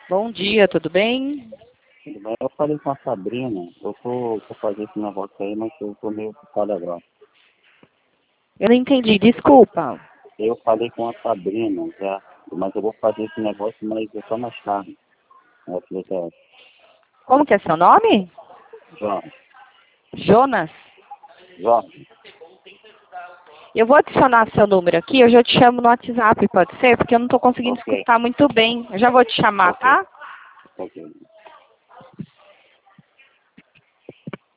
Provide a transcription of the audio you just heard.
Bom dia, tudo bem? Tudo bem? Eu falei com a Sabrina, eu tô fazer esse negócio aí, mas eu tô meio ocupado agora. Eu não entendi, desculpa. Eu falei com a Sabrina já, mas eu vou fazer esse negócio, mas é só mais tarde. Ela falou que é Como que é seu nome? Jorge. Jonas? Jorge, Eu vou adicionar seu número aqui, eu já te chamo no WhatsApp, pode ser? Porque eu não estou conseguindo ok, escutar muito bem. Eu já vou te chamar, ok, tá? ok.